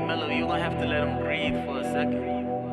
Mellow, you gonna have to let him breathe for a second.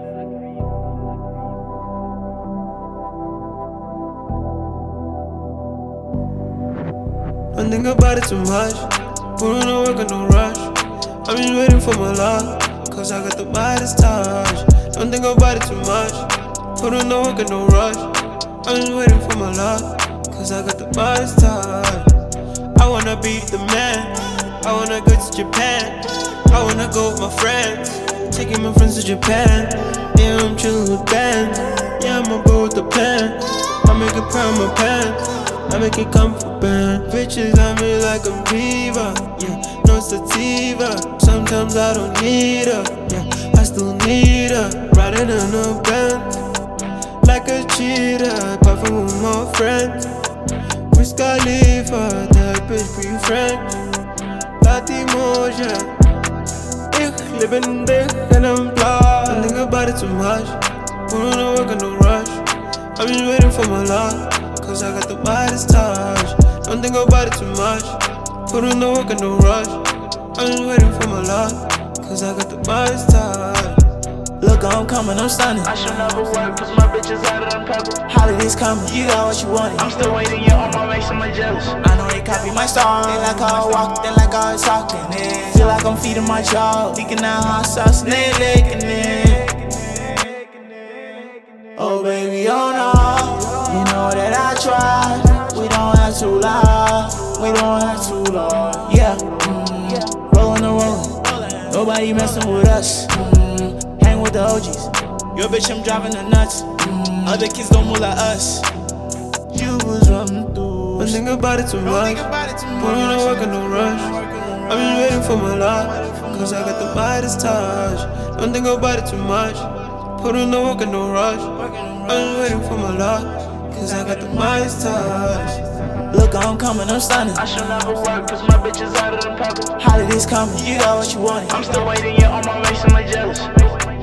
Don't think about it too much. Put on the work and no rush. I'm just waiting for my luck, cause I got the Midas touch. Don't think about it too much. Put on the work and no rush. I'm just waiting for my luck, cause I got the Midas touch. I wanna be the man. I wanna go to Japan. I wanna go with my friends. Taking my friends to Japan. Yeah, I'm chillin' with bands. Yeah, I'ma go with the plan. I make it proud my pants. I make it come for band. Bitches on me like I'm diva. Yeah, no sativa. Sometimes I don't need her. Yeah, I still need her. Riding in a Benz like a cheetah. Puffin' with my friends. Wiz Khalifa, that bitch be French. Latimoja, ich lebe in dich and I'm blind. Don't think about it too much. Put on the work and no rush. I'm just waiting for my luck, cause I got the Midas touch. Don't think about it too much. Put on the work and no rush. I'm just waiting for my luck, cause I got the Midas touch. Look, I'm coming, I'm stunning. I should never work, cause my bitch is out of them pebbles. Holidays coming, you got what you wanted. I'm still waiting, yeah, on my makes my jealous. I know they copy my song. They like how I walk, they like how I talking. Yeah. Feel like I'm feeding my child. Leaking out hot sauce and they licking it. Oh baby, oh no, you know that I tried. We don't have too long, we don't have too long. Yeah, rolling the rolling, nobody messing with us. Hang with the OGs, your bitch I'm driving her nuts. Other kids don't move like us. You was running through. Don't think about it too much. Put on the work and no rush. I'm just waiting for my luck, cause I got the Midas touch. Don't think about it too much. Put on the work and no rush. I'm just waiting for my luck, cause I got the Midas touch. Look, I'm coming, I'm stunning. I should never work, cause my bitch is out of them pebbles. Holidays coming, you got what you wanted. I'm still waiting, yeah, on my makes my jealous.